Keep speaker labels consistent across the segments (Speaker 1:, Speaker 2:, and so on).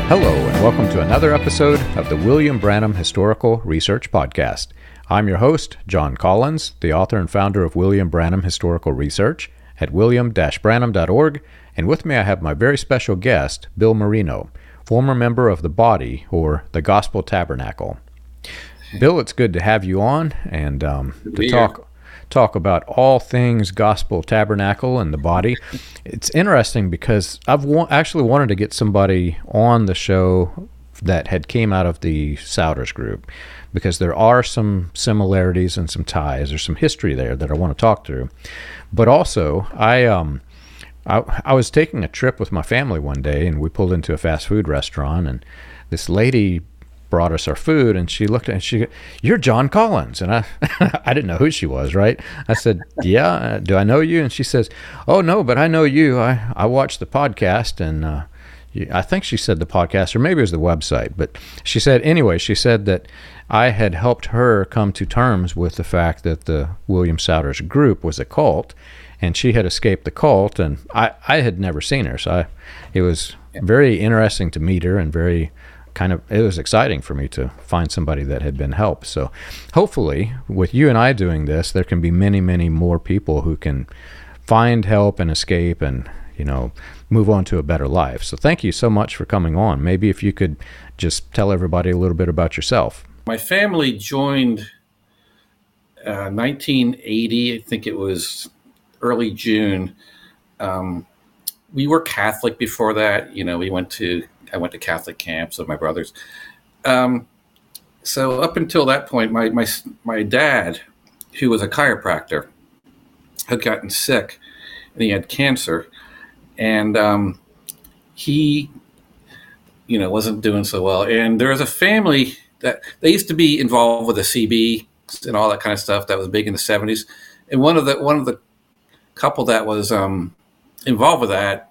Speaker 1: Hello, and welcome to another episode of the William Branham Historical Research Podcast. I'm your host, John Collins, the author and founder of William Branham Historical Research at william-branham.org, and with me I have my very special guest, Bill Marino, former member of the Body, or the Gospel Tabernacle. Bill, it's good to have you on and to talk about all things Gospel Tabernacle and the Body. It's interesting because I've actually wanted to get somebody on the show that had came out of the Souders group, because there are some similarities and some ties. There's some history there that I want to talk through. But also, I was taking a trip with my family one day, and we pulled into a fast food restaurant, and this lady brought us our food, and she looked at it and she, "You're John Collins." And I I didn't know who she was, right? I said, "Yeah, do I know you?" And she says, "Oh, no, but I know you. I watched the podcast," and I think she said the podcast, or maybe it was the website. But she said that I had helped her come to terms with the fact that the William Souders group was a cult, and she had escaped the cult, and I had never seen her. So it was very interesting to meet her, and it was exciting for me to find somebody that had been helped. So hopefully with you and I doing this, there can be many, many more people who can find help and escape and, move on to a better life. So thank you so much for coming on. Maybe if you could just tell everybody a little bit about yourself.
Speaker 2: My family joined 1980, I think it was early June. We were Catholic before that. I went to Catholic camps with my brothers. So up until that point, my dad, who was a chiropractor, had gotten sick, and he had cancer, and he, wasn't doing so well. And there was a family that they used to be involved with the CB and all that kind of stuff that was big in the 70s. And one of the couple that was involved with that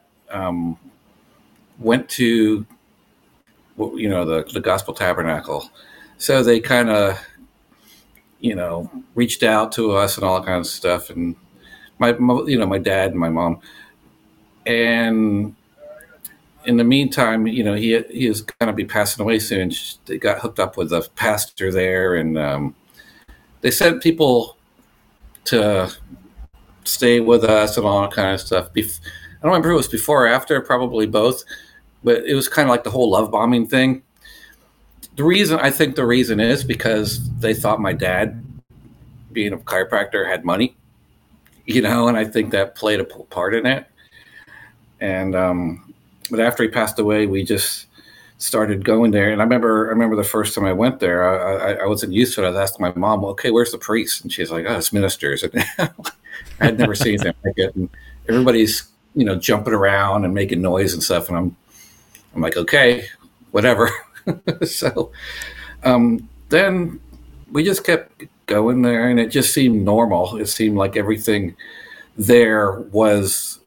Speaker 2: went to the Gospel Tabernacle. So they kind of reached out to us and all that kind of stuff, and my dad and my mom. And in the meantime, he is going to be passing away soon. They got hooked up with a pastor there, and they sent people to stay with us and all that kind of stuff. I don't remember if it was before or after, probably both, but it was kind of like the whole love bombing thing. I think the reason is because they thought my dad, being a chiropractor, had money, and I think that played a part in it. And but after he passed away, we just started going there. And I remember the first time I went there, I wasn't used to it. I was asking my mom, "Well, okay, where's the priest?" And she's like, "Oh, it's ministers." And I had never seen anything like it. And everybody's jumping around and making noise and stuff, and I'm like, okay, whatever. So then we just kept going there, and it just seemed normal. It seemed like everything there was,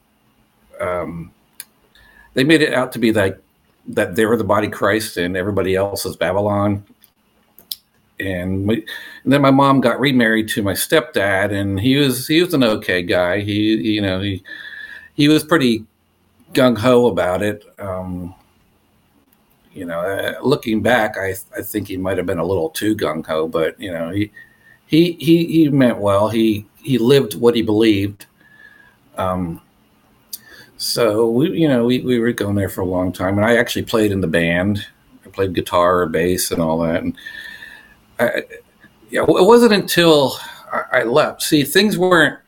Speaker 2: they made it out to be like that they were the body of Christ and everybody else is Babylon. And then my mom got remarried to my stepdad, and he was an okay guy. He was pretty gung-ho about it. Looking back, I think he might have been a little too gung-ho, but he meant well. He lived what he believed. So we were going there for a long time, and I actually played in the band. I played guitar or bass and all that. And it wasn't until I left. See, things weren't.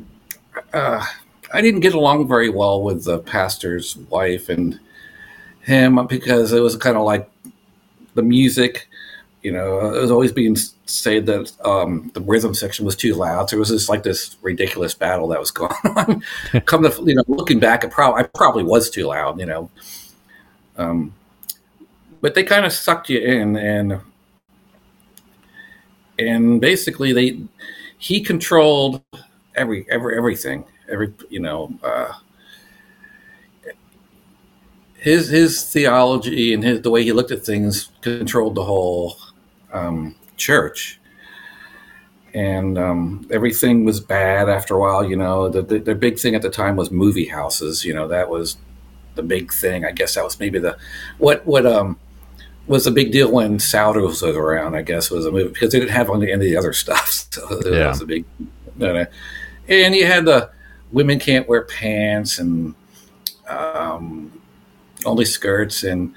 Speaker 2: I didn't get along very well with the pastor's wife and him, because it was kind of like the music. It was always being said that the rhythm section was too loud. So it was this ridiculous battle that was going on. Looking back, I probably was too loud. But they kind of sucked you in, and basically he controlled everything. His theology and the way he looked at things controlled the whole church, and everything was bad after a while. The big thing at the time was movie houses. That was the big thing. I guess that was maybe what was the big deal when Souders was around. I guess was a movie because they didn't have any of the other stuff. So it was a big. And you had the women can't wear pants and only skirts and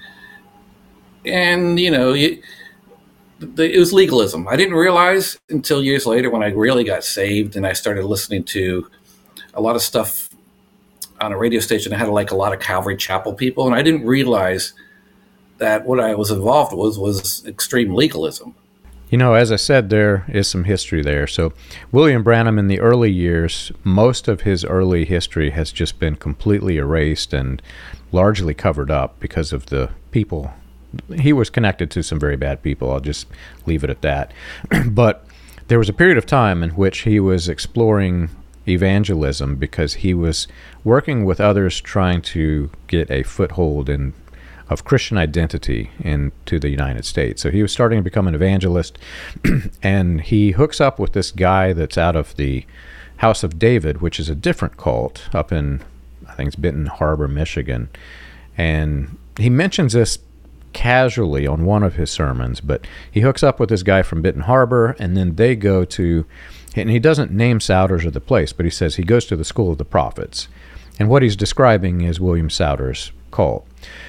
Speaker 2: it was legalism. I didn't realize until years later when I really got saved and I started listening to a lot of stuff on a radio station that had like a lot of Calvary Chapel people, and I didn't realize that what I was involved with was extreme legalism.
Speaker 1: As I said, there is some history there. So William Branham in the early years, most of his early history has just been completely erased and largely covered up because of the people. He was connected to some very bad people. I'll just leave it at that. But there was a period of time in which he was exploring evangelism because he was working with others trying to get a foothold of Christian identity into the United States. So he was starting to become an evangelist, and he hooks up with this guy that's out of the House of David, which is a different cult up in, I think it's Benton Harbor, Michigan. And he mentions this casually on one of his sermons, but he hooks up with this guy from Benton Harbor, and then they go to, and he doesn't name Souders or the place, but he says he goes to the School of the Prophets. And what he's describing is William Souders' cult.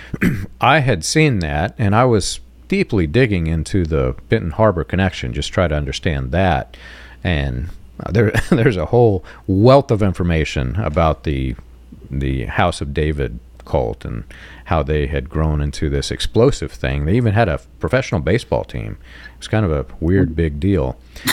Speaker 1: I had seen that, and I was deeply digging into the Benton Harbor connection, just try to understand that. And there's a whole wealth of information about the House of David cult and how they had grown into this explosive thing. They even had a professional baseball team. It was kind of a weird big deal.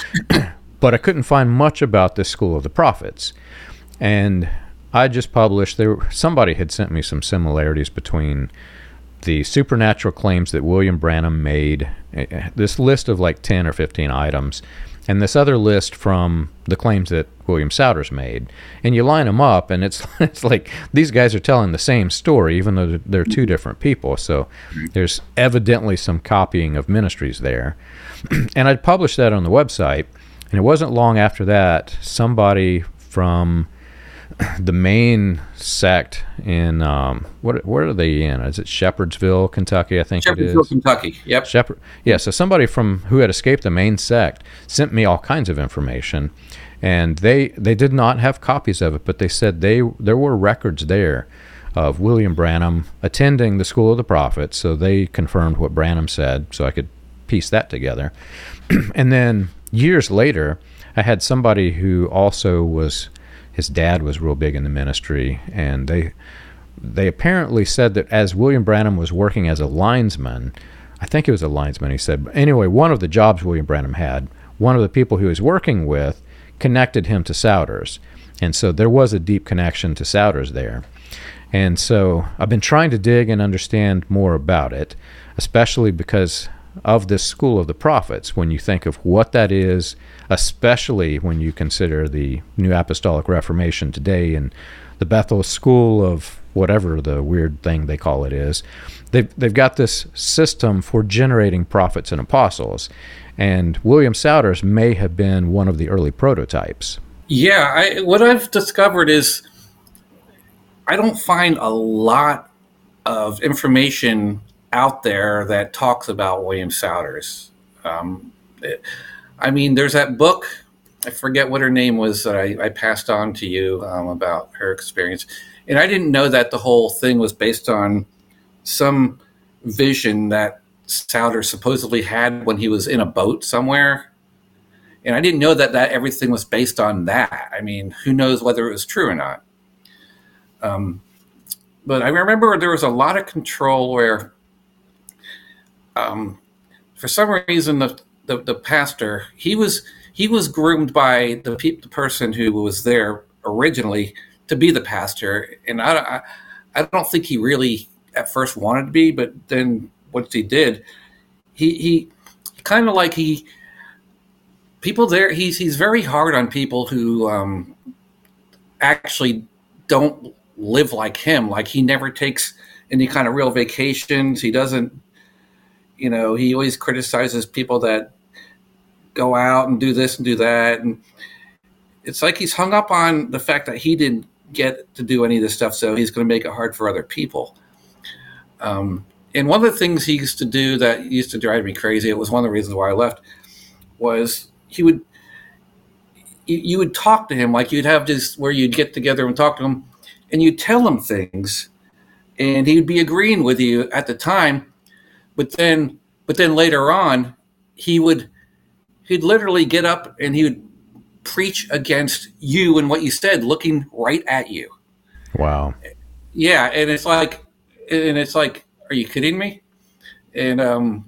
Speaker 1: But I couldn't find much about this School of the Prophets. And I just published, somebody had sent me some similarities between the supernatural claims that William Branham made, this list of like 10 or 15 items, and this other list from the claims that William Souders made. And you line them up, and it's like these guys are telling the same story, even though they're two different people. So there's evidently some copying of ministries there. And I published that on the website, and it wasn't long after that, somebody from the main sect in where are they in? Is it Shepherdsville, Kentucky? I think it is.
Speaker 2: Shepherdsville, Kentucky. Yep.
Speaker 1: So somebody from who had escaped the main sect sent me all kinds of information, and they did not have copies of it, but they said there were records there of William Branham attending the School of the Prophets. So they confirmed what Branham said, so I could piece that together. And then years later, I had somebody who also was. His dad was real big in the ministry, and they apparently said that as William Branham was working as a linesman, I think it was a linesman, he said, but anyway, one of the jobs William Branham had, one of the people he was working with connected him to Souders, and so there was a deep connection to Souders there. And so I've been trying to dig and understand more about it, especially because of this School of the Prophets, when you think of what that is, especially when you consider the New Apostolic Reformation today and the Bethel School of whatever the weird thing they call it is. They've got this system for generating prophets and apostles, and William Souders may have been one of the early prototypes.
Speaker 2: Yeah, what I've discovered is I don't find a lot of information out there that talks about William Souders. There's that book, I forget what her name was, that I passed on to you about her experience. And I didn't know that the whole thing was based on some vision that Souders supposedly had when he was in a boat somewhere. And I didn't know that everything was based on that. I mean, who knows whether it was true or not. But I remember there was a lot of control where for some reason the pastor, he was groomed by the person who was there originally to be the pastor, and I don't think he really at first wanted to be, but then once he did, he kind of like people there. He's very hard on people who actually don't live like him. Like he never takes any kind of real vacations. He doesn't. He always criticizes people that go out and do this and do that. And it's like he's hung up on the fact that he didn't get to do any of this stuff, so he's going to make it hard for other people. And one of the things he used to do that used to drive me crazy, it was one of the reasons why I left, was you would talk to him, like you'd have this where you'd get together and talk to him, and you'd tell him things, and he'd be agreeing with you at the time, but then later on, he'd literally get up and he would preach against you and what you said, looking right at you.
Speaker 1: Wow.
Speaker 2: Yeah, and it's like, are you kidding me? And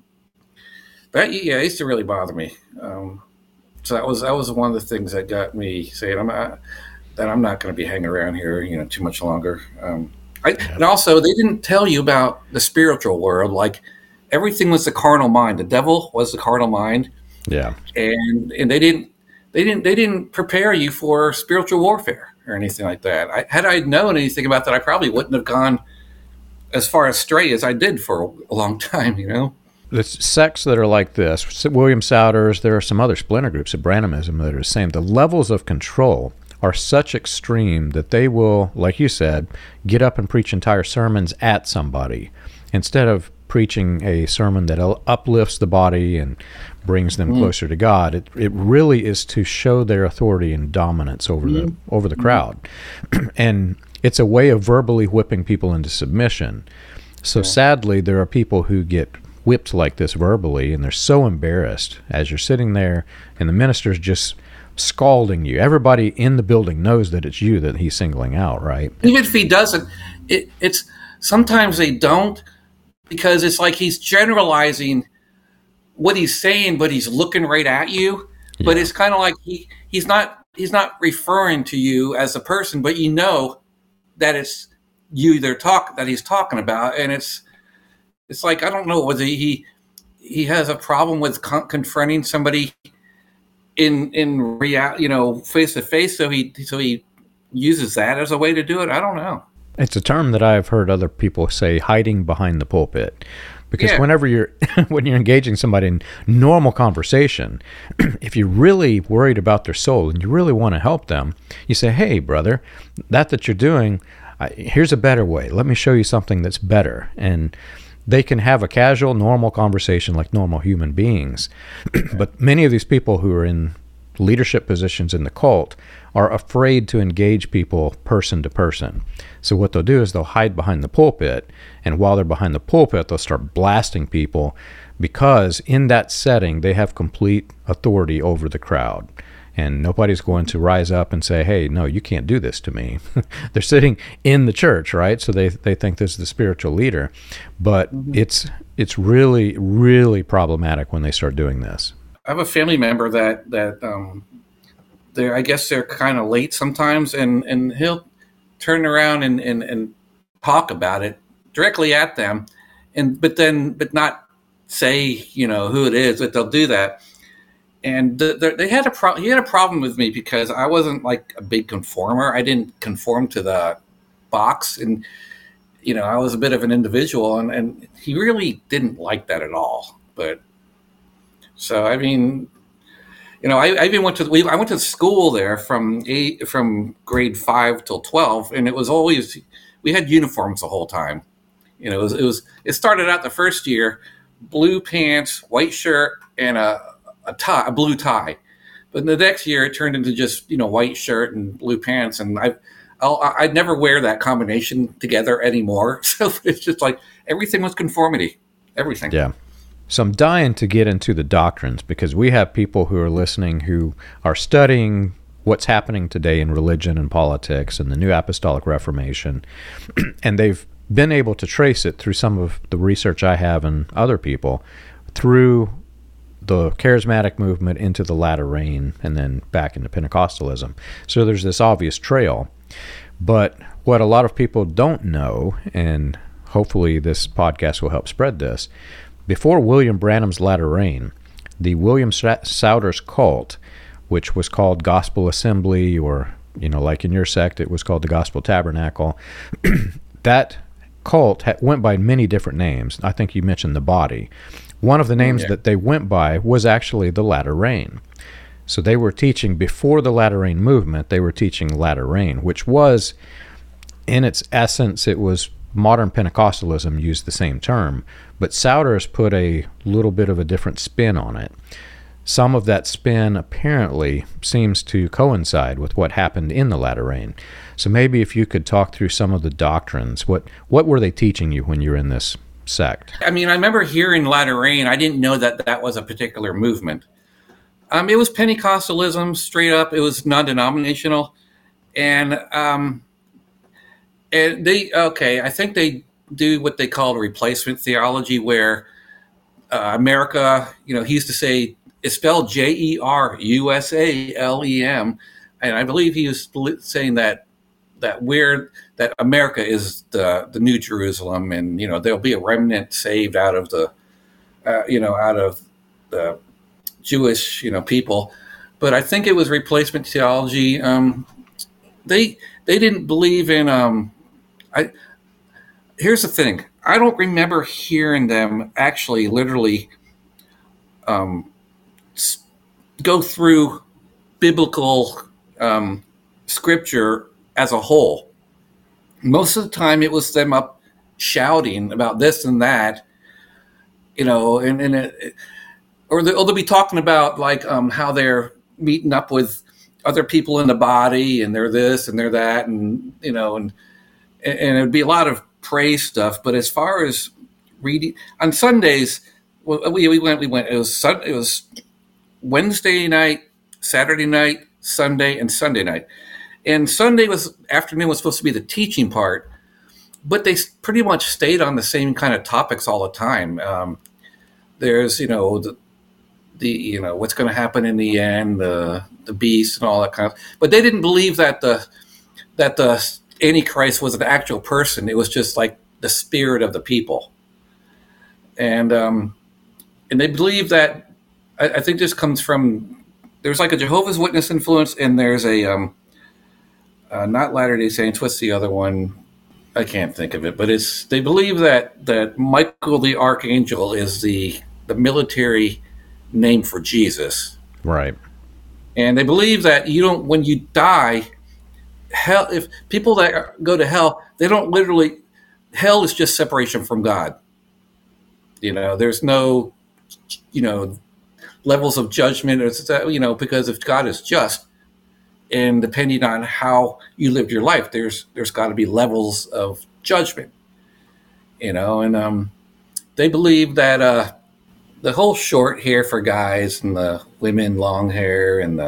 Speaker 2: that used to really bother me. So that was one of the things that got me saying I'm not going to be hanging around here, too much longer. And also, they didn't tell you about the spiritual world. Like, everything was the carnal mind. The devil was the carnal mind.
Speaker 1: Yeah.
Speaker 2: And they didn't prepare you for spiritual warfare or anything like that. Had I known anything about that, I probably wouldn't have gone as far astray as I did for a long time.
Speaker 1: The sects that are like this, William Souders, there are some other splinter groups of Branhamism that are the same. The levels of control are such extreme that they will, like you said, get up and preach entire sermons at somebody instead of preaching a sermon that uplifts the body and brings them closer to God. It really is to show their authority and dominance over the crowd. And it's a way of verbally whipping people into submission. So sadly, there are people who get whipped like this verbally, and they're so embarrassed as you're sitting there and the minister's just scalding you. Everybody in the building knows that it's you that he's singling out, right?
Speaker 2: Even if he doesn't, it's sometimes they don't, because it's like he's generalizing what he's saying, but he's looking right at you. Yeah. But it's kind of like he's not referring to you as a person, but you know that it's you that he's talking about, and it's like, I don't know whether he has a problem with confronting somebody in reality, face to face. So he uses that as a way to do it. I don't know.
Speaker 1: It's a term that I've heard other people say, hiding behind the pulpit. Because whenever when you're engaging somebody in normal conversation, if you're really worried about their soul and you really want to help them, you say, hey, brother, that you're doing, here's a better way. Let me show you something that's better. And they can have a casual, normal conversation like normal human beings. But many of these people who are in leadership positions in the cult are afraid to engage people person to person. So what they'll do is they'll hide behind the pulpit, and while they're behind the pulpit, they'll start blasting people, because in that setting, they have complete authority over the crowd. And nobody's going to rise up and say, hey, no, you can't do this to me. They're sitting in the church, right? So they think this is the spiritual leader. But it's really, really problematic when they start doing this.
Speaker 2: I have a family member that I guess they're kind of late sometimes, and he'll turn around and talk about it directly at them, but not say who it is, but they'll do that. And he had a problem with me because I wasn't like a big conformer. I didn't conform to the box, and I was a bit of an individual, and he really didn't like that at all. But so I mean, I even went to school there from grade 5 till 12, and it was always, we had uniforms the whole time. It started out the first year, blue pants, white shirt, and a blue tie. But the next year it turned into just white shirt and blue pants, and I'd never wear that combination together anymore. So it's just like everything was conformity, everything.
Speaker 1: Yeah. So I'm dying to get into the doctrines, because we have people who are listening who are studying what's happening today in religion and politics and the New Apostolic Reformation, and they've been able to trace it through some of the research I have and other people through the charismatic movement into the latter rain and then back into Pentecostalism. So there's this obvious trail. But what a lot of people don't know, and hopefully this podcast will help spread this, before William Branham's latter rain, the William Souders cult, which was called Gospel Assembly, or, like in your sect, it was called the Gospel Tabernacle, that cult went by many different names. I think you mentioned the Body. One of the names that they went by was actually the latter rain. So they were teaching before the Latter Rain movement, they were teaching Latter Rain, which was, in its essence, it was modern Pentecostalism used the same term, but Souders put a little bit of a different spin on it. Some of that spin apparently seems to coincide with what happened in the Latter Rain. So maybe if you could talk through some of the doctrines, what were they teaching you when you were in this sect?
Speaker 2: I mean, I remember hearing Latter Rain. I didn't know that that was a particular movement. It was Pentecostalism straight up. It was non-denominational, and I think they do what they call replacement theology, where America, he used to say it's spelled JERUSALEM, and I believe he was saying that America is the New Jerusalem, and there'll be a remnant saved out of the Jewish people. But I think it was replacement theology. They didn't believe in. Here's the thing. I don't remember hearing them actually literally go through biblical scripture as a whole. Most of the time it was them up shouting about this and that, or they'll be talking about like how they're meeting up with other people in the body and they're this and they're that, and and it would be a lot of praise stuff. But as far as reading on Sundays, we went. It was Wednesday night, Saturday night, Sunday, and Sunday night. And Sunday afternoon was supposed to be the teaching part, but they pretty much stayed on the same kind of topics all the time. There's the what's going to happen in the end, the beast and all that kind of. But they didn't believe that the Antichrist was an actual person. It was just like the spirit of the people, and they believe that. I think this comes from, there's like a Jehovah's Witness influence, and there's a not Latter-day Saints. What's the other one? I can't think of it, but they believe that Michael the Archangel is the military name for Jesus.
Speaker 1: Right.
Speaker 2: And they believe that when you die, hell, if people that go to hell, they don't literally, hell is just separation from God. There's no, levels of judgment, because if God is just, and depending on how you lived your life, there's got to be levels of judgment, and they believe that the whole short hair for guys and the women long hair and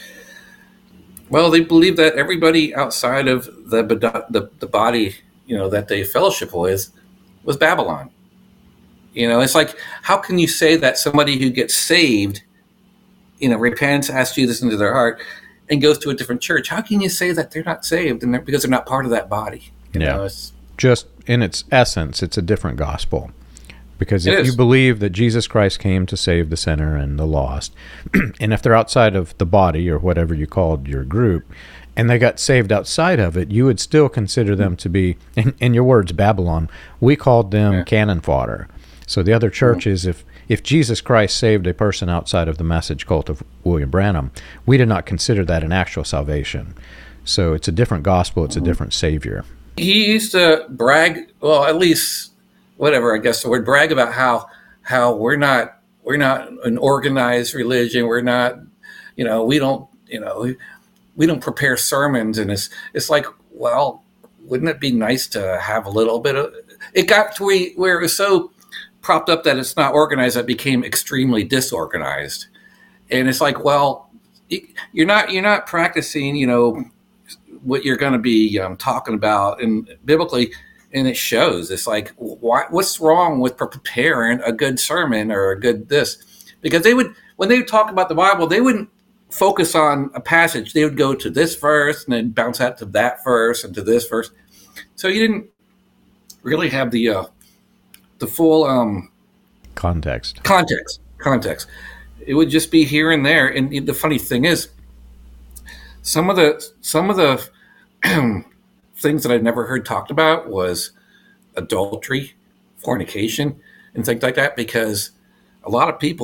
Speaker 2: they believe that everybody outside of the body, that they fellowship with was Babylon. It's like, how can you say that somebody who gets saved, repents, asks Jesus into their heart, and goes to a different church? How can you say that they're not saved because they're not part of that body?
Speaker 1: It's just in its essence, it's a different gospel. Because if you believe that Jesus Christ came to save the sinner and the lost, and if they're outside of the body or whatever you called your group, and they got saved outside of it, you would still consider them to be, in your words, Babylon. We called them cannon fodder. So the other churches, if Jesus Christ saved a person outside of the message cult of William Branham, we did not consider that an actual salvation. So it's a different gospel, it's a different Savior.
Speaker 2: He used to brag, well, at least, whatever, I guess the word, brag about how we're not an organized religion. We're not, we don't prepare sermons. And it's like, well, wouldn't it be nice to have a little bit of, it got to where it was so propped up that it's not organized, that became extremely disorganized. And it's like, well, you're not practicing, what you're going to be talking about and biblically, and it shows. It's like, what's wrong with preparing a good sermon or a good this? Because when they would talk about the Bible, they wouldn't focus on a passage. They would go to this verse and then bounce out to that verse and to this verse. So you didn't really have the full
Speaker 1: context.
Speaker 2: It would just be here and there. And the funny thing is, some of the things that I've never heard talked about was adultery, fornication, and things like that, because a lot of people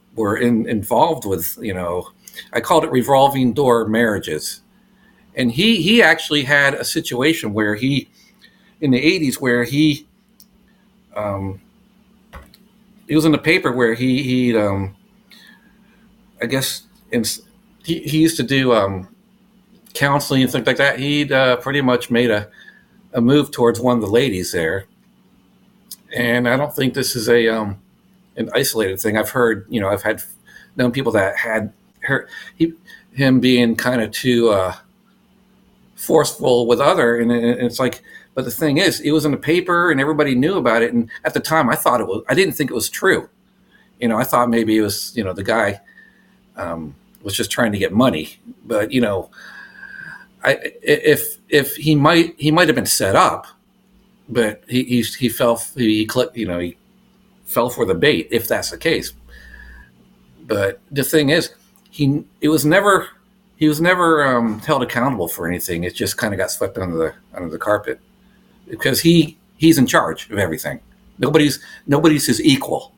Speaker 2: were involved with, I called it revolving door marriages. And he actually had a situation where in the 80s, where he was in the paper where I guess he used to do counseling and things like that. He'd pretty much made a move towards one of the ladies there. And I don't think this is an isolated thing. I've heard, I've known people that had him being kind of too forceful with other, and it's like, but the thing is, it was in the paper and everybody knew about it. And at the time, I didn't think it was true. I thought maybe it was, the guy was just trying to get money. But if he might have been set up, but he fell for the bait, if that's the case. But the thing is, he was never held accountable for anything. It just kind of got swept under the carpet, because he's in charge of everything. Nobody's his equal.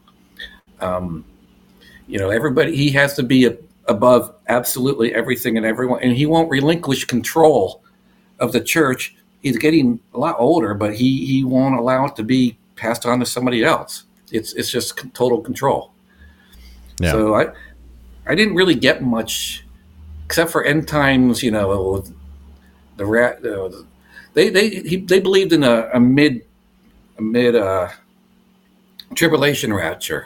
Speaker 2: Everybody, he has to be above absolutely everything and everyone, and he won't relinquish control of the church. He's getting a lot older, but he won't allow it to be passed on to somebody else. It's just total control. Yeah. So I didn't really get much, except for end times. They believed in a mid tribulation rapture,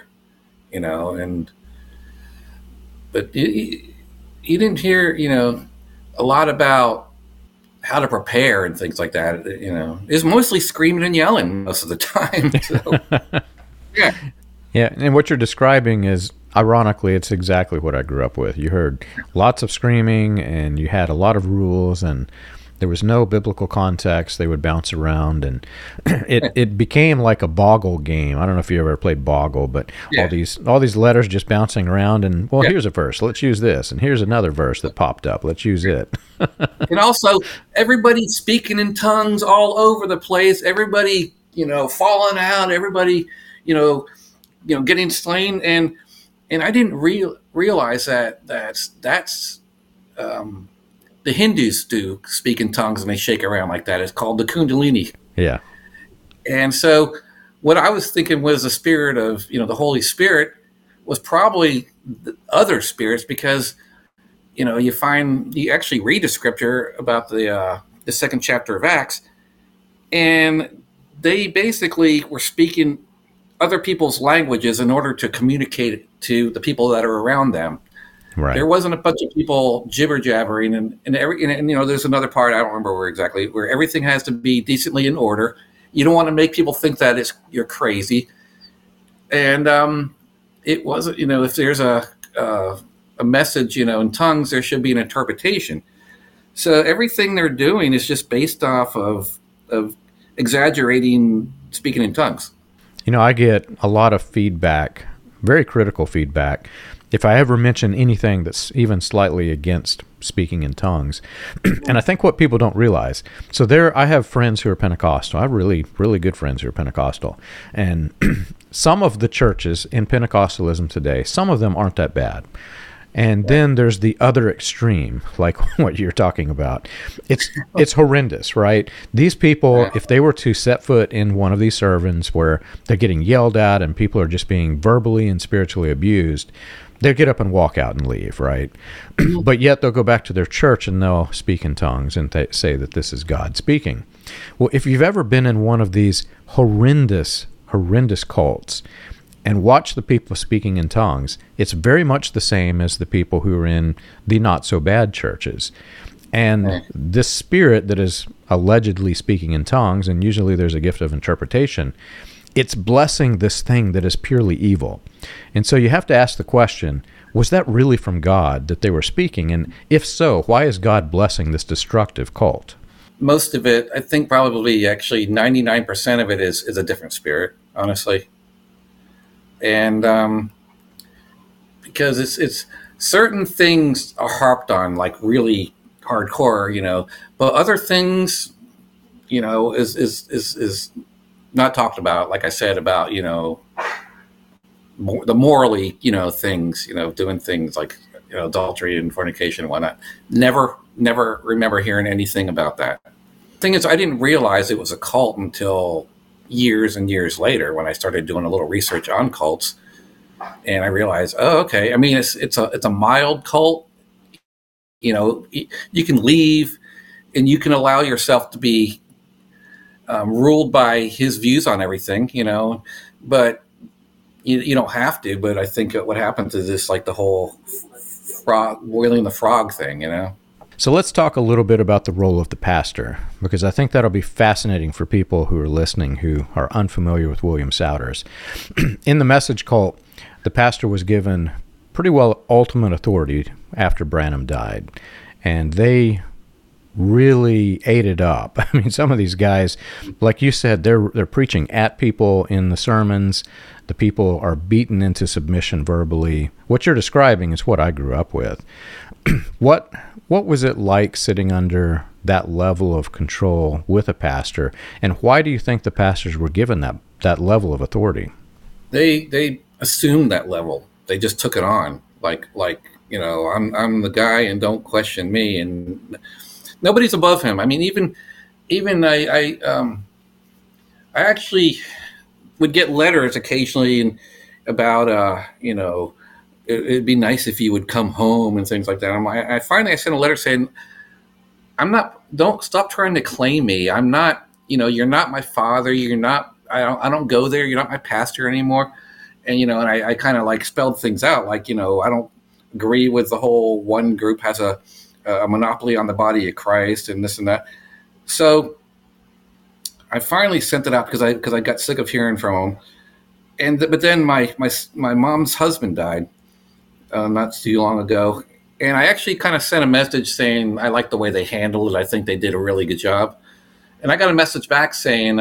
Speaker 2: but he didn't hear a lot about how to prepare and things like that. It's mostly screaming and yelling most of the time. So, yeah.
Speaker 1: Yeah, and what you're describing is, ironically, it's exactly what I grew up with. You heard lots of screaming, and you had a lot of rules, and there was no biblical context. They would bounce around, and it became like a Boggle game. I don't know if you ever played Boggle, but all these letters just bouncing around, and here's a verse. Let's use this, and here's another verse that popped up. Let's use it.
Speaker 2: And also, everybody speaking in tongues all over the place. Everybody, falling out. Everybody, getting slain, and I didn't realize that's the Hindus do speak in tongues, and they shake around like that. It's called the Kundalini.
Speaker 1: Yeah.
Speaker 2: And so what I was thinking was the spirit of, the Holy Spirit was probably the other spirits, because, you actually read the scripture about the second chapter of Acts, and they basically were speaking other people's languages in order to communicate it to the people that are around them. Right. There wasn't a bunch of people jibber jabbering, and there's another part, I don't remember where everything has to be decently in order. You don't want to make people think that you're crazy. And it wasn't, if there's a message, in tongues, there should be an interpretation. So everything they're doing is just based off of exaggerating speaking in tongues.
Speaker 1: I get a lot of feedback, very critical feedback, if I ever mention anything that's even slightly against speaking in tongues. And I think what people don't realize, so I have friends who are Pentecostal. I have really, really good friends who are Pentecostal. And some of the churches in Pentecostalism today, some of them aren't that bad. And then there's the other extreme, like what you're talking about. It's horrendous, right? These people, if they were to set foot in one of these sermons where they're getting yelled at and people are just being verbally and spiritually abused, they'll get up and walk out and leave, right? But yet they'll go back to their church and they'll speak in tongues and say that this is God speaking. Well, if you've ever been in one of these horrendous cults and watch the people speaking in tongues, it's very much the same as the people who are in the not-so-bad churches. And this spirit that is allegedly speaking in tongues, and usually there's a gift of interpretation, it's blessing this thing that is purely evil. And so you have to ask the question, was that really from God that they were speaking? And if so, why is God blessing this destructive cult?
Speaker 2: Most of it, I think probably actually 99% of it is a different spirit, honestly. And because it's certain things are harped on, like really hardcore, but other things, is not talked about. Like I said about, the morally, things, doing things like, adultery and fornication and whatnot. Never remember hearing anything about that. Thing is, I didn't realize it was a cult until years and years later when I started doing a little research on cults, and I realized, oh, okay. I mean, it's a mild cult. You can leave, and you can allow yourself to be ruled by his views on everything, but you don't have to. But I think what happens is this, like the whole boiling the frog thing,
Speaker 1: So let's talk a little bit about the role of the pastor, because I think that'll be fascinating for people who are listening who are unfamiliar with William Souders. In the Message cult, the pastor was given pretty well ultimate authority after Branham died, and they really ate it up. I mean, some of these guys, like you said, they're preaching at people in the sermons. The people are beaten into submission verbally. What you're describing is what I grew up with. What was it like sitting under that level of control with a pastor, and why do you think the pastors were given that level of authority?
Speaker 2: They assumed that level. They just took it on, like I'm the guy, and don't question me, and nobody's above him. I mean, even I actually would get letters occasionally about it'd be nice if you would come home and things like that. I finally sent a letter saying, don't stop trying to claim me. I'm not, you're not my father. I don't go there. You're not my pastor anymore. And, and I kind of like spelled things out. Like, I don't agree with the whole one group has a monopoly on the body of Christ and this and that. So I finally sent it out because I got sick of hearing from him. But then my mom's husband died not too long ago, and I actually kind of sent a message saying I like the way they handled it. I think they did a really good job. And I got a message back saying,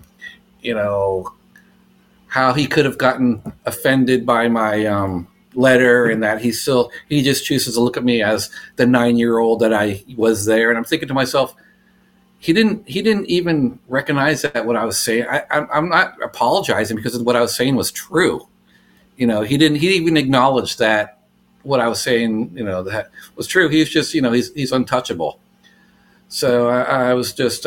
Speaker 2: how he could have gotten offended by my letter, and that he just chooses to look at me as the 9-year-old that I was there. And I'm thinking to myself, he didn't even recognize that what I was saying. I'm not apologizing because what I was saying was true. He didn't even acknowledge that what I was saying, that was true. He's just, he's untouchable. So I was just,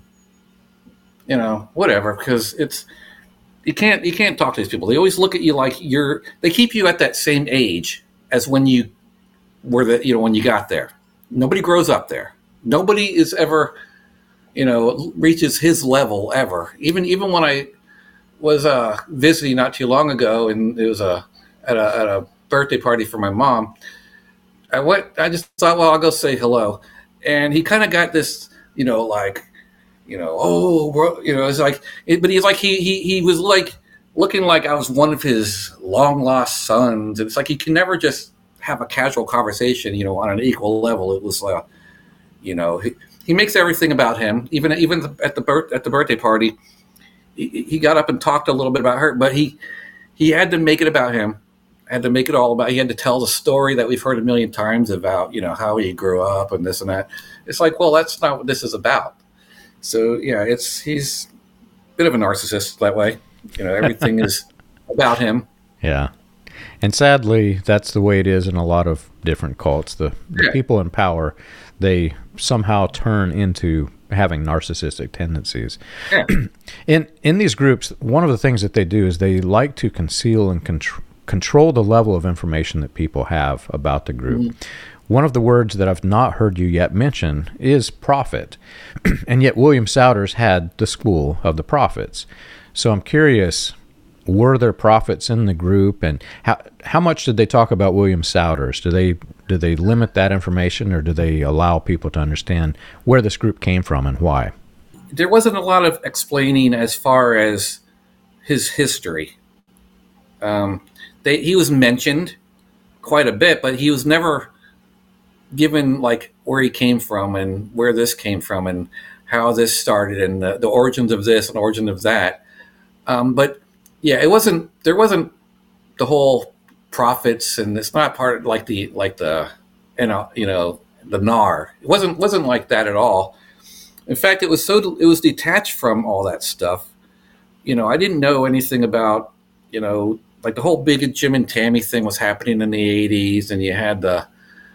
Speaker 2: whatever, because you can't talk to these people. They always look at you like they keep you at that same age as when you were when you got there. Nobody grows up there. Nobody is ever, reaches his level ever. Even when I was visiting not too long ago, and it was at a birthday party for my mom. I just thought, well, I'll go say hello, and he kind of got this, it's like, but he's like he was like looking like I was one of his long lost sons. It's like he can never just have a casual conversation, on an equal level. It was like, he makes everything about him. Even at the birthday party, he got up and talked a little bit about her, but he had to make it about him. Had to make it all about. He had to tell the story that we've heard a million times about, how he grew up and this and that. It's like, well, that's not what this is about. So yeah, he's a bit of a narcissist that way. Everything is about him.
Speaker 1: Yeah. And sadly, that's the way it is in a lot of different cults. The people in power, they somehow turn into having narcissistic tendencies.
Speaker 2: Yeah.
Speaker 1: In these groups, one of the things that they do is they like to conceal and control the level of information that people have about the group. Mm-hmm. One of the words that I've not heard you yet mention is prophet. And yet William Souders had the school of the prophets. So I'm curious, were there prophets in the group, and how much did they talk about William Souders? Do they limit that information, or do they allow people to understand where this group came from and why?
Speaker 2: There wasn't a lot of explaining as far as his history. He was mentioned quite a bit, but he was never given like where he came from and where this came from and how this started and the origins of this and origin of that. But yeah, there wasn't the whole prophets, and it's not part of like the the NAR. It wasn't like that at all. In fact, it was detached from all that stuff. I didn't know anything about like the whole big Jim and Tammy thing was happening in the 80s, and you had the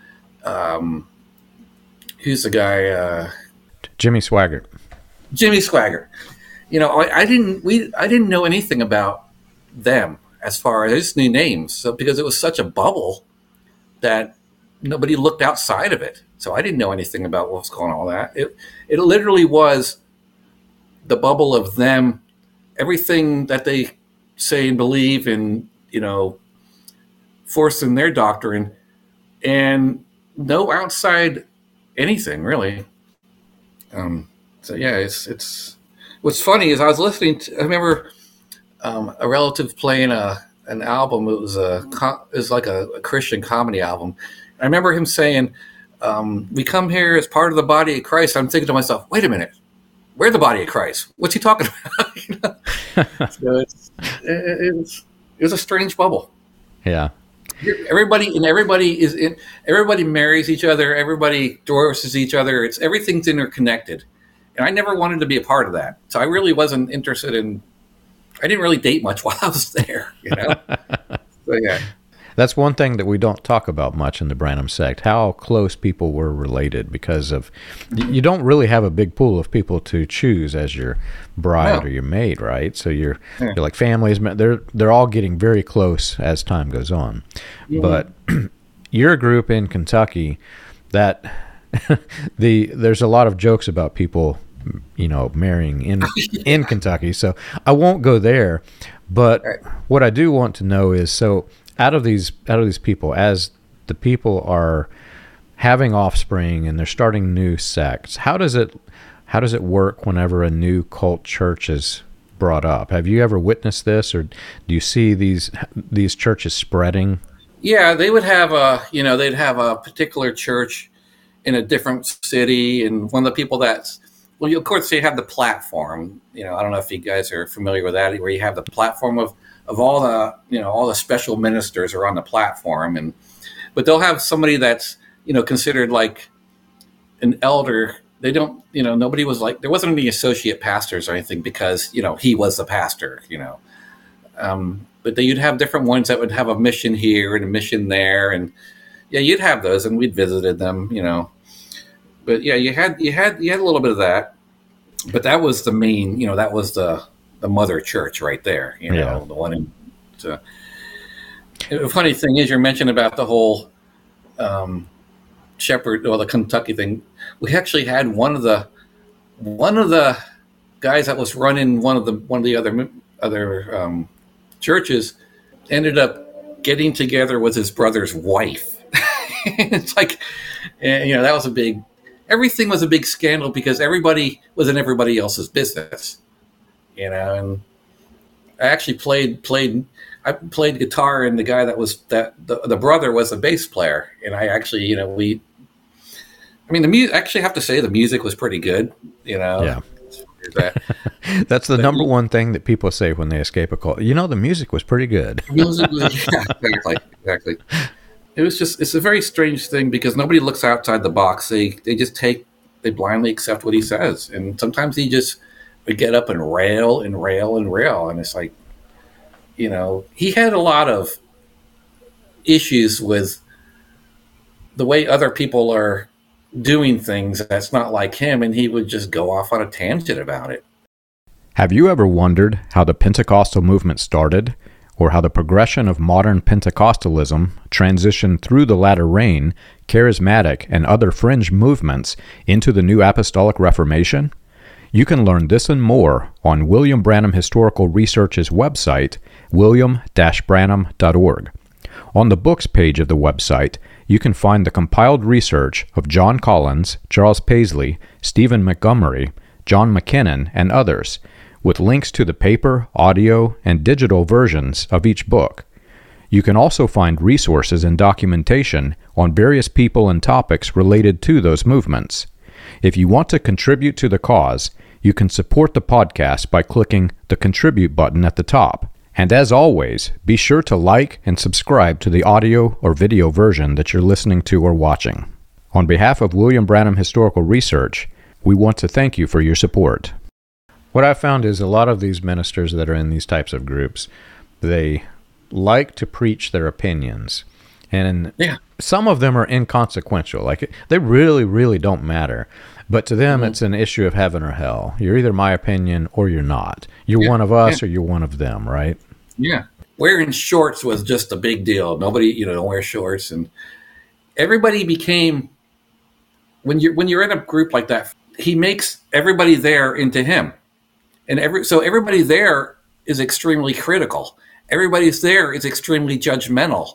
Speaker 2: who's the guy?
Speaker 1: Jimmy Swaggart.
Speaker 2: Jimmy Swaggart. You know, I didn't know anything about them as far as I just knew names. So because it was such a bubble that nobody looked outside of it. So I didn't know anything about what was going on with that. It literally was the bubble of them, everything that they say and believe in, you know, forcing their doctrine, and no outside anything really. So yeah, it's what's funny is I was listening to, I remember a relative playing an album. It was like a Christian comedy album. I remember him saying, we come here as part of the body of Christ. I'm thinking to myself, wait a minute, we're the body of Christ. What's he talking about? You know? So it was a strange bubble.
Speaker 1: Yeah.
Speaker 2: Everybody marries each other. Everybody divorces each other. Everything's interconnected. And I never wanted to be a part of that. So I really wasn't interested I didn't really date much while I was there, you know? So yeah.
Speaker 1: That's one thing that we don't talk about much in the Branham sect, how close people were related, because of you don't really have a big pool of people to choose as your bride or your maid, right? So you're like families, they're all getting very close as time goes on. Yeah. But your group in Kentucky, that there's a lot of jokes about people, you know, marrying in Kentucky. So I won't go there, but what I do want to know is, so out of these people, as the people are having offspring and they're starting new sects, how does it work whenever a new cult church is brought up? Have you ever witnessed this, or do you see these churches spreading?
Speaker 2: Yeah, they would have they'd have a particular church in a different city, and one of the people of course they have the platform. You know, I don't know if you guys are familiar with that, where you have the platform of all the, you know, all the special ministers are on the platform, but they'll have somebody that's, you know, considered like an elder. They don't, you know, nobody was like, there wasn't any associate pastors or anything because, you know, he was the pastor, you know. But you'd have different ones that would have a mission here and a mission there, and yeah, you'd have those, and we'd visited them, you know. But yeah, you had a little bit of that, but that was the main, you know, that was the mother church right there, you know, the one in. The funny thing is, you're mentioning about the whole shepherd or the Kentucky thing. We actually had one of the guys that was running one of the other churches ended up getting together with his brother's wife. It's like, you know, that was everything was a big scandal because everybody was in everybody else's business. You know, and I actually played guitar, and the guy that was the brother was a bass player, and I actually, you know, the music. Actually, have to say the music was pretty good. You know,
Speaker 1: yeah. That's the number one thing that people say when they escape a cult. You know, the music was pretty good.
Speaker 2: Exactly. It's a very strange thing because nobody looks outside the box. They blindly accept what he says, and sometimes he just would get up and rail, and it's like, you know, he had a lot of issues with the way other people are doing things that's not like him, and he would just go off on a tangent about it.
Speaker 1: Have you ever wondered how the Pentecostal movement started, or how the progression of modern Pentecostalism transitioned through the latter rain, charismatic, and other fringe movements into the New Apostolic Reformation? You can learn this and more on William Branham Historical Research's website, william-branham.org. On the books page of the website, you can find the compiled research of John Collins, Charles Paisley, Stephen Montgomery, John McKinnon, and others, with links to the paper, audio, and digital versions of each book. You can also find resources and documentation on various people and topics related to those movements. If you want to contribute to the cause, you can support the podcast by clicking the Contribute button at the top. And as always, be sure to like and subscribe to the audio or video version that you're listening to or watching. On behalf of William Branham Historical Research, we want to thank you for your support. What I've found is a lot of these ministers that are in these types of groups, they like to preach their opinions, and
Speaker 2: Yeah.
Speaker 1: some of them are inconsequential. Like they really, really don't matter. But to them, it's an issue of heaven or hell. You're either my opinion or you're not. You're one of us or you're one of them, right?
Speaker 2: Yeah. Wearing shorts was just a big deal. Nobody, don't wear shorts, and everybody became when you're in a group like that, he makes everybody there into him. And so everybody there is extremely critical. Everybody's there is extremely judgmental.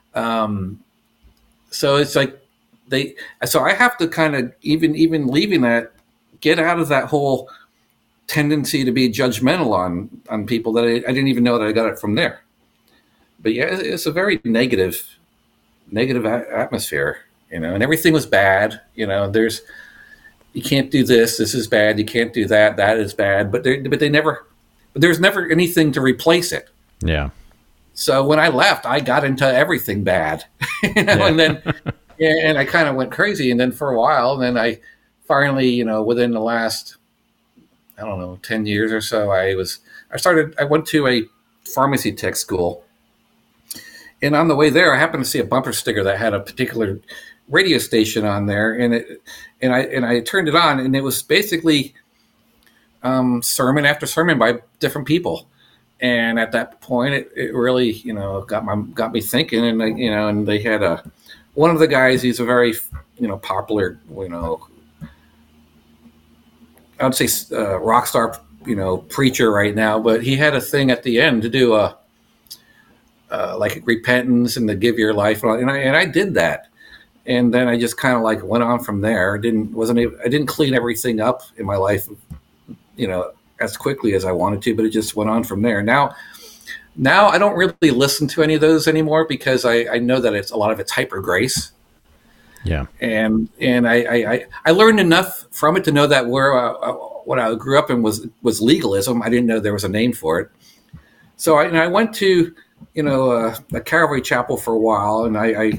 Speaker 2: So it's like so I have to kind of even leaving that, get out of that whole tendency to be judgmental on people that I didn't even know that I got it from there. But yeah, it's a very negative atmosphere, and everything was bad. There's, you can't do this. This is bad. You can't do that. That is bad. But there's never anything to replace it.
Speaker 1: Yeah.
Speaker 2: So when I left, I got into everything bad, and then, and I kind of went crazy. And then for a while, and then I finally, within the last, I don't know, 10 years or so, I went to a pharmacy tech school. And on the way there, I happened to see a bumper sticker that had a particular radio station on there, and I turned it on, and it was basically sermon after sermon by different people. And at that point, it really, got me thinking. And and they had one of the guys. He's a very, popular, I would say rock star, preacher right now. But he had a thing at the end to do like repentance and to give your life, and I did that. And then I just kind of like went on from there. I didn't clean everything up in my life, as quickly as I wanted to, but it just went on from there. Now I don't really listen to any of those anymore because I know that a lot of it's hyper grace.
Speaker 1: Yeah.
Speaker 2: And I learned enough from it to know that what I grew up in was legalism. I didn't know there was a name for it. So I went to, a Calvary Chapel for a while, and I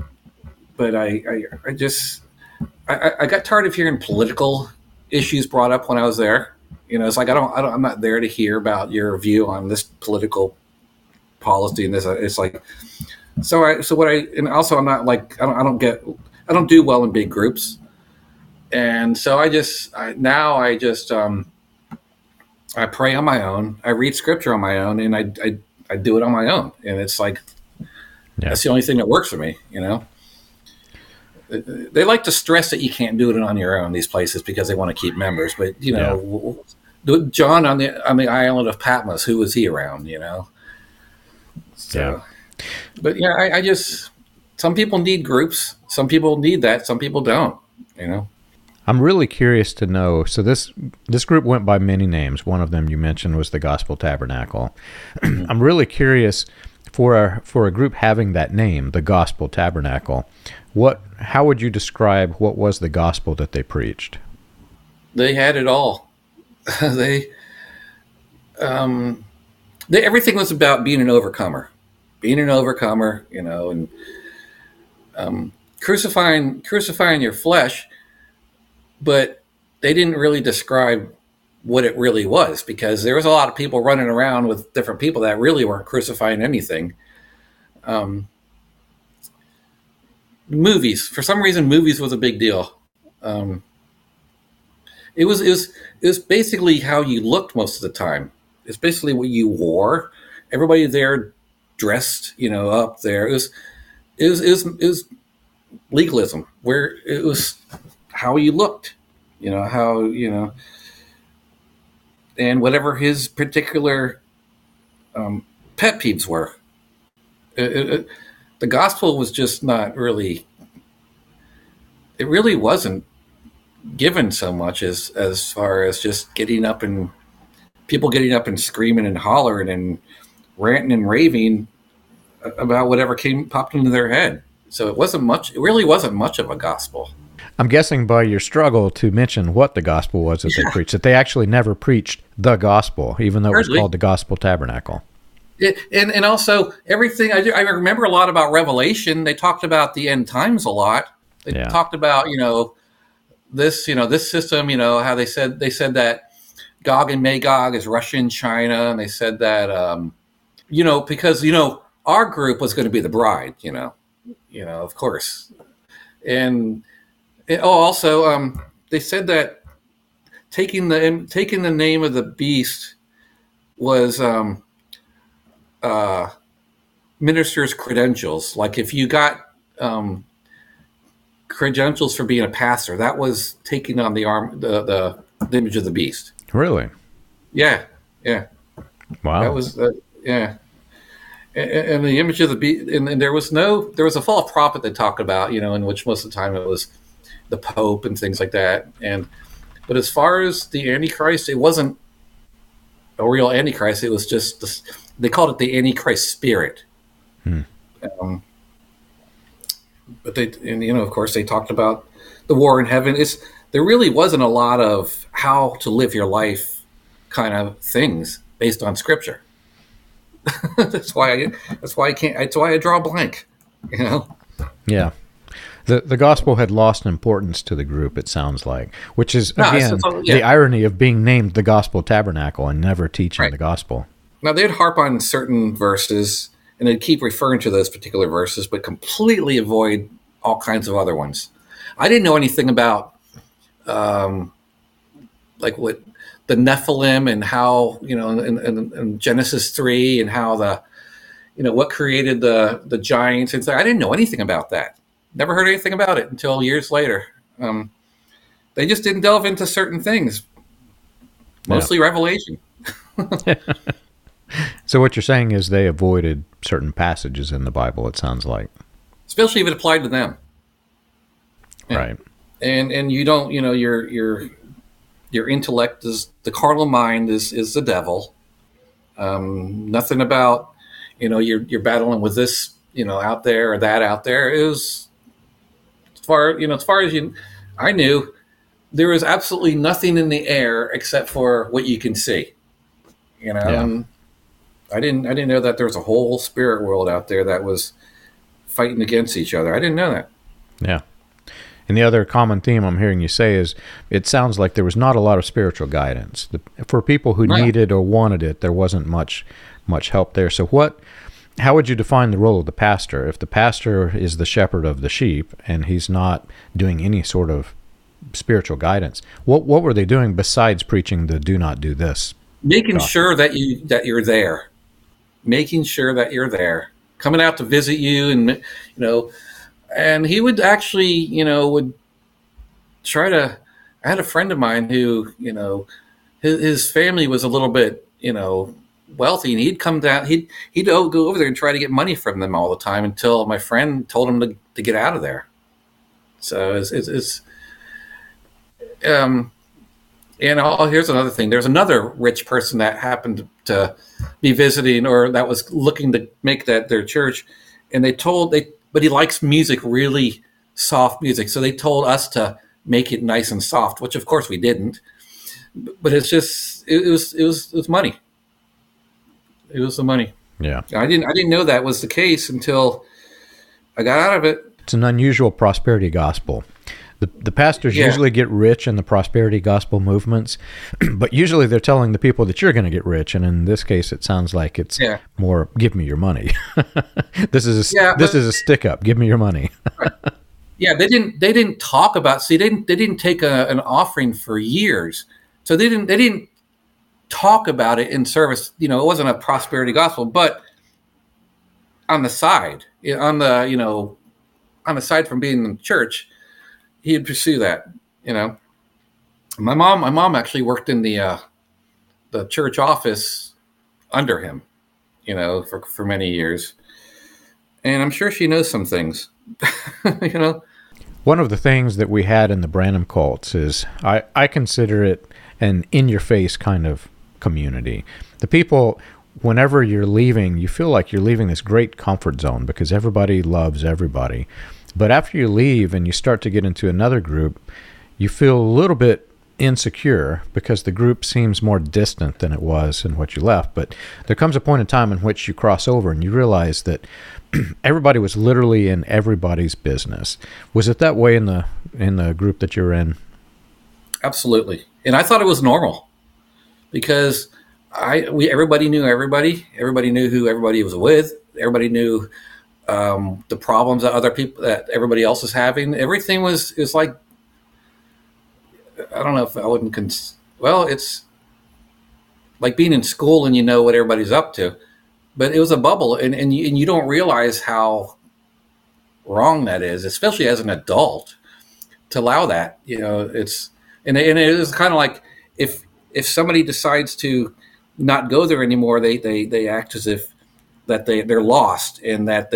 Speaker 2: got tired of hearing political issues brought up when I was there. It's like I'm not there to hear about your view on this political policy and this. It's like, and also I'm not like I don't do well in big groups, and so I pray on my own. I read scripture on my own, and I do it on my own, and it's like that's the only thing that works for me. They like to stress that you can't do it on your own, these places, because they want to keep members. But John on the island of Patmos, who was he around? So,
Speaker 1: yeah.
Speaker 2: But I just, some people need groups, some people need that, some people don't.
Speaker 1: I'm really curious to know. So this group went by many names. One of them you mentioned was the Gospel Tabernacle. I'm really curious for a group having that name, the Gospel Tabernacle. How would you describe what was the gospel that they preached?
Speaker 2: They had it all. Everything was about being an overcomer, and crucifying your flesh. But they didn't really describe what it really was, because there was a lot of people running around with different people that really weren't crucifying anything. Movies, for some reason, movies was a big deal. It was basically how you looked most of the time. It's basically what you wore. Everybody there dressed, up there. It was legalism, where it was how you looked, and whatever his particular pet peeves were. The gospel was just not really. It really wasn't given so much as far as just getting up and screaming and hollering and ranting and raving about whatever popped into their head. So it wasn't much. It really wasn't much of a gospel.
Speaker 1: I'm guessing by your struggle to mention what the gospel was that they preached, that they actually never preached the gospel, even though it was called the Gospel Tabernacle.
Speaker 2: And also everything. I remember a lot about Revelation. They talked about the end times a lot. They talked about this system. How they said that Gog and Magog is Russia and China, and they said that because our group was going to be the bride, of course. And also, they said that taking the name of the beast was minister's credentials. Like if you got credentials for being a pastor, that was taking on the image of the beast.
Speaker 1: Really?
Speaker 2: Yeah.
Speaker 1: Wow.
Speaker 2: That was yeah. And the image of the beast, and there was a false prophet that talked about, in which most of the time it was the Pope and things like that. But as far as the Antichrist, it wasn't a real Antichrist. It was just they called it the Antichrist spirit. But of course, they talked about the war in heaven. There really wasn't a lot of how to live your life kind of things based on Scripture. That's why I draw a blank.
Speaker 1: Yeah. The gospel had lost importance to the group, it sounds like, which is, again, the irony of being named the Gospel Tabernacle and never teaching the gospel.
Speaker 2: Now, they'd harp on certain verses, and they'd keep referring to those particular verses, but completely avoid all kinds of other ones. I didn't know anything about, like what the Nephilim and how, in Genesis 3 and how what created the giants. And I didn't know anything about that. Never heard anything about it until years later. They just didn't delve into certain things, mostly Revelation.
Speaker 1: So what you're saying is they avoided certain passages in the Bible, it sounds like.
Speaker 2: Especially if it applied to them.
Speaker 1: Right.
Speaker 2: And you don't, your intellect is, the carnal mind is the devil. Nothing about, you're battling with this, out there or that out there. It was, as far as I knew, there was absolutely nothing in the air except for what you can see. And I didn't know that there was a whole spirit world out there that was fighting against each other. I didn't know that.
Speaker 1: Yeah. And the other common theme I'm hearing you say is it sounds like there was not a lot of spiritual guidance. For people who needed or wanted it, there wasn't much help there. So how would you define the role of the pastor? If the pastor is the shepherd of the sheep and he's not doing any sort of spiritual guidance, what were they doing besides preaching the do not do this?
Speaker 2: Making sure that you're there. Making sure that you're there. Coming out to visit you, and and he would actually, would try to. I had a friend of mine who, his family was a little bit, wealthy, and he'd come down. He'd go over there and try to get money from them all the time until my friend told him to get out of there. So it's and here's another thing. There's another rich person that happened to be visiting, or that was looking to make that their church, and but he likes music, really soft music. So they told us to make it nice and soft, which of course we didn't. But it's just it was money. It was the money.
Speaker 1: Yeah,
Speaker 2: I didn't know that was the case until I got out of it.
Speaker 1: It's an unusual prosperity gospel. The pastors usually get rich in the prosperity gospel movements, but usually they're telling the people that you're going to get rich. And in this case, it sounds like it's more, give me your money. This is a stick up. Give me your money.
Speaker 2: Yeah, they didn't talk about. See, they didn't take an offering for years, so they didn't talk about it in service. It wasn't a prosperity gospel, but on the side, on the side from being in church, he'd pursue that. My mom actually worked in the church office under him, for many years, and I'm sure she knows some things.
Speaker 1: One of the things that we had in the Branham cults is I consider it an in-your-face kind of community. The people, whenever you're leaving, you feel like you're leaving this great comfort zone because everybody loves everybody. But after you leave and you start to get into another group, you feel a little bit insecure because the group seems more distant than it was in what you left. But there comes a point in time in which you cross over and you realize that everybody was literally in everybody's business. Was it that way in the group that you're in?
Speaker 2: Absolutely. And I thought it was normal because everybody knew everybody. Everybody knew who everybody was with. Everybody knew the problems that everybody else was having. Everything was like, I don't know if I wouldn't. Well, it's like being in school and you know what everybody's up to, but it was a bubble, and you don't realize how wrong that is, especially as an adult, to allow that. And it is kind of like if somebody decides to not go there anymore, they act as if that they're lost, and that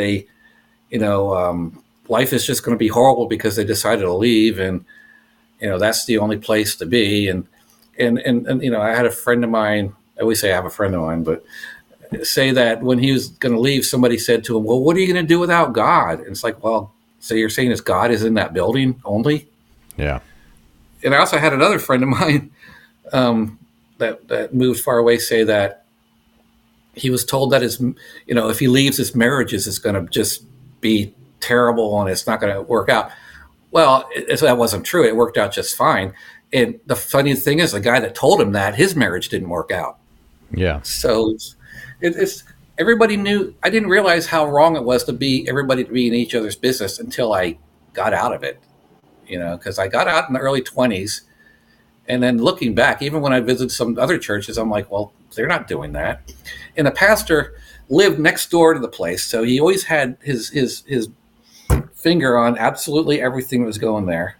Speaker 2: life is just going to be horrible because they decided to leave, and that's the only place to be. And I had a friend of mine. I always say I have a friend of mine, but say that when he was going to leave, somebody said to him, "Well, what are you going to do without God?" And it's like, well, so you're saying is God is in that building only?
Speaker 1: Yeah.
Speaker 2: And I also had another friend of mine that moved far away say that he was told that if he leaves, his marriage is going to just be terrible and it's not going to work out. Well, that wasn't true. It worked out just fine. And the funny thing is, the guy that told him that, his marriage didn't work out.
Speaker 1: Yeah.
Speaker 2: So it's everybody knew. I didn't realize how wrong it was everybody to be in each other's business until I got out of it. Because I got out in the early 20s, and then looking back, even when I visited some other churches, I'm like, well, they're not doing that. And the pastor lived next door to the place, so he always had his finger on absolutely everything that was going there.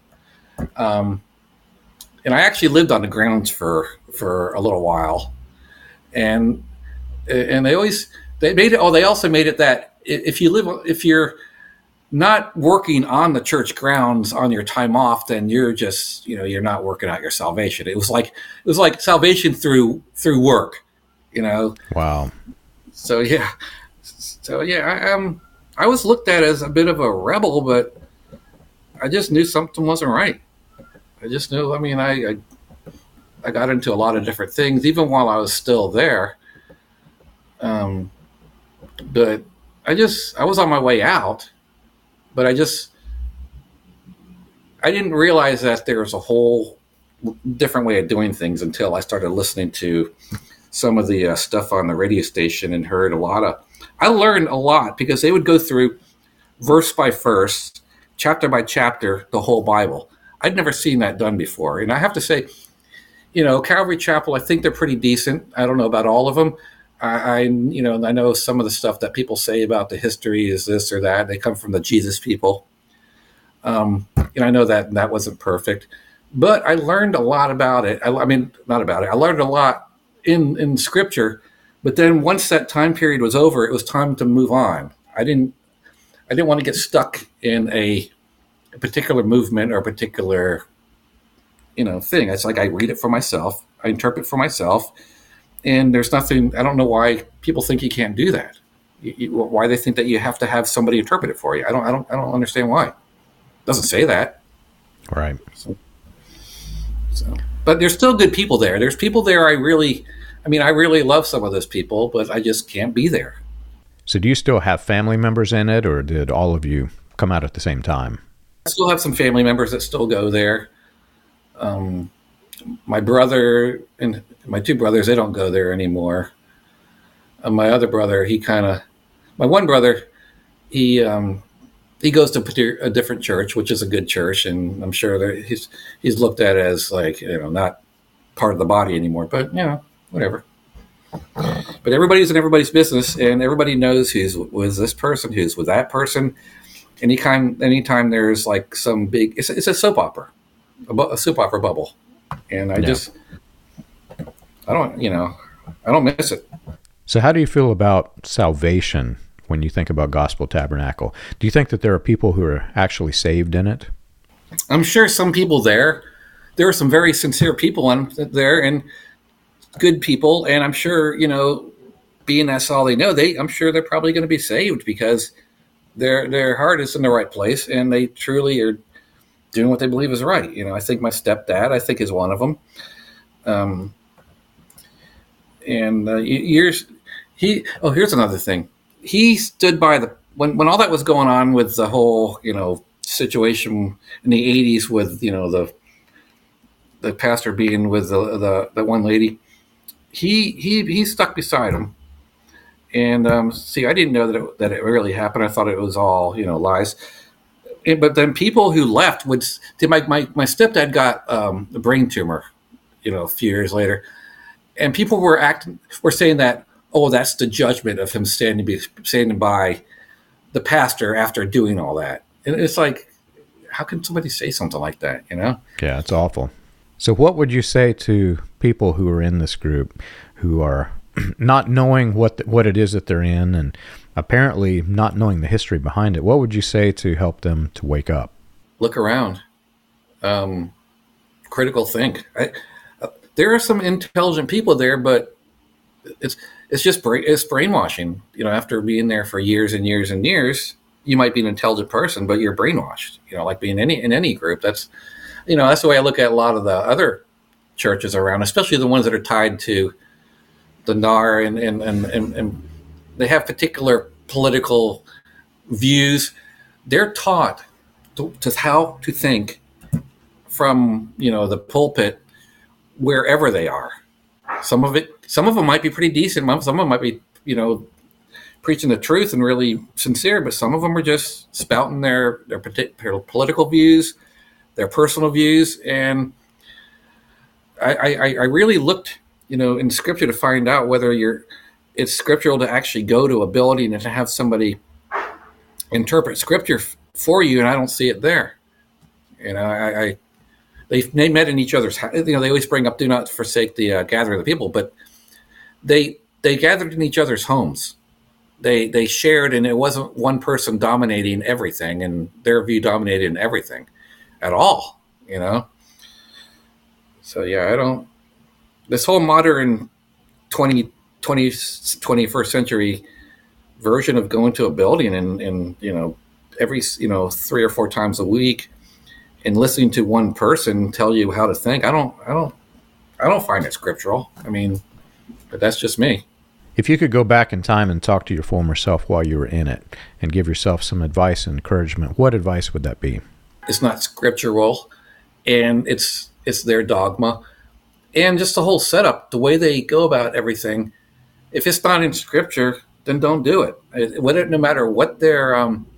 Speaker 2: And I actually lived on the grounds for a little while, and they made it. Oh, they also made it that if you're not working on the church grounds on your time off, then you're just you're not working out your salvation. It was like salvation through work,
Speaker 1: Wow.
Speaker 2: So yeah, I was looked at as a bit of a rebel, but I just knew something wasn't right. I just knew. I mean, I got into a lot of different things even while I was still there. But I was on my way out, but I didn't realize that there was a whole different way of doing things until I started listening to some of the stuff on the radio station and heard I learned a lot because they would go through verse by verse, chapter by chapter, the whole Bible. I'd never seen that done before. And I have to say, Calvary Chapel, I think they're pretty decent. I don't know about all of them. I know some of the stuff that people say about the history is this or that. They come from the Jesus people. And I know that wasn't perfect, but I learned a lot about it. I mean, not about it. I learned a lot in Scripture, but then once that time period was over, it was time to move on. I didn't want to get stuck in a particular movement or a particular, thing. It's like I read it for myself, I interpret for myself, and there's nothing. I don't know why people think you can't do that. Why they think that you have to have somebody interpret it for you. I don't understand why. It doesn't say that.
Speaker 1: Right.
Speaker 2: So, but there's still good people there. There's people there I really love some of those people, but I just can't be there.
Speaker 1: So do you still have family members in it, or did all of you come out at the same time?
Speaker 2: I still have some family members that still go there. My brother and my two brothers, they don't go there anymore. My other brother, my one brother, he goes to a different church, which is a good church, and I'm sure he's looked at as like not part of the body anymore. But whatever. But everybody's in everybody's business, and everybody knows who's with this person, who's with that person. Anytime there's like some big, it's a soap opera, a soap opera bubble, and I don't miss it.
Speaker 1: So how do you feel about salvation when you think about Gospel Tabernacle? Do you think that there are people who are actually saved in it?
Speaker 2: I'm sure some people there are some very sincere people there and good people. And I'm sure, being that's all they know, I'm sure they're probably going to be saved because their heart is in the right place and they truly are doing what they believe is right. I think my stepdad, is one of them. Here's another thing. He stood by when all that was going on with the whole, situation in the 80s with, the pastor being with the one lady. he stuck beside him. And see, I didn't know that it really happened. I thought it was all lies. But then people who left would. My stepdad got a brain tumor, a few years later, and people were saying that, oh, that's the judgment of him standing by the pastor after doing all that. And it's like, how can somebody say something like that?
Speaker 1: Yeah, it's awful. So what would you say to people who are in this group who are not knowing what it is that they're in, and apparently not knowing the history behind it? What would you say to help them to wake up?
Speaker 2: Look around. Critical think. There are some intelligent people there, but it's just brainwashing. After being there for years and years and years, you might be an intelligent person, but you're brainwashed. Like being in any group. That's that's the way I look at a lot of the other churches around, especially the ones that are tied to the NAR, and they have particular political views. They're taught to how to think from the pulpit wherever they are. Some of them might be pretty decent. Some of them might be preaching the truth and really sincere, but some of them are just spouting their political views, their personal views. And I really looked in Scripture to find out whether it's scriptural to actually go to a building and to have somebody interpret Scripture for you, and I don't see it there. They met in each other's house. They always bring up, do not forsake the gathering of the people, but they gathered in each other's homes. They shared, and it wasn't one person dominating everything, and their view dominated in everything at all. So yeah, I don't. This whole modern 21st century version of going to a building and every 3 or 4 times a week and listening to one person tell you how to think, I don't find it scriptural. But that's just me.
Speaker 1: If you could go back in time and talk to your former self while you were in it and give yourself some advice and encouragement, what advice would that be?
Speaker 2: It's not scriptural, and it's their dogma. And just the whole setup, the way they go about everything, if it's not in Scripture, then don't do it. No matter what their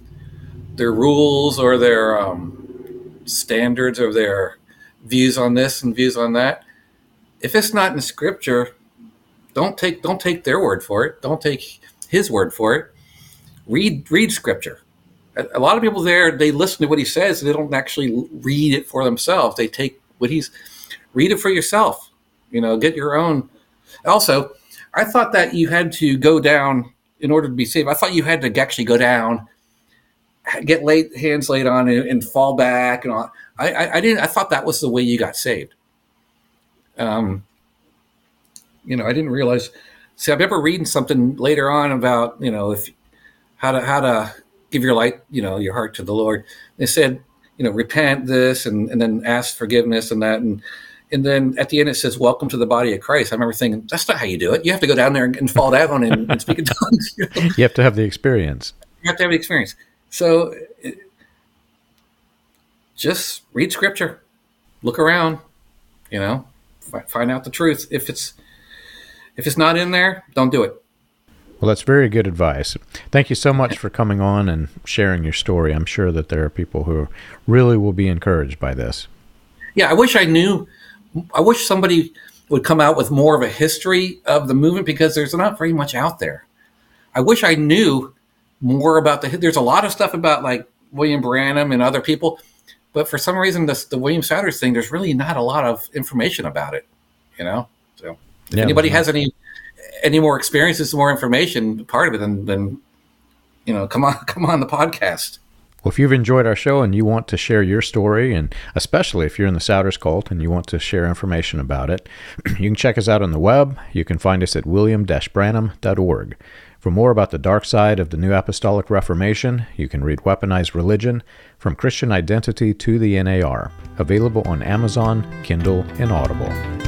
Speaker 2: rules or their standards or their views on this and views on that, if it's not in Scripture, don't take their word for it. Don't take his word for it. Read Scripture. A lot of people there, they listen to what he says, and they don't actually read it for themselves. They take read it for yourself. Get your own. Also, I thought that you had to go down in order to be saved. I thought you had to actually go down, get hands laid on, and fall back and all. I didn't. I thought that was the way you got saved. I didn't realize. See, I remember reading something later on about how to give your your heart to the Lord. They said repent this and then ask forgiveness and that and then at the end it says welcome to the body of Christ. I remember thinking that's not how you do it. You have to go down there and fall down and speak in tongues.
Speaker 1: You have to have the experience.
Speaker 2: You have to have the experience. So just read Scripture, look around, find out the truth. If it's not in there, don't do it.
Speaker 1: Well, that's very good advice. Thank you so much for coming on and sharing your story. I'm sure that there are people who really will be encouraged by this.
Speaker 2: Yeah, I wish somebody would come out with more of a history of the movement, because there's not very much out there. I wish I knew more about there's a lot of stuff about like William Branham and other people, but for some reason the William Sanders thing, there's really not a lot of information about it, So if anybody has any more experiences, more information, part of it, then come on the podcast.
Speaker 1: Well, if you've enjoyed our show and you want to share your story, and especially if you're in the Souders cult and you want to share information about it, you can check us out on the web. You can find us at william-branham.org. For more about the dark side of the New Apostolic Reformation, you can read Weaponized Religion, From Christian Identity to the NAR, available on Amazon, Kindle, and Audible.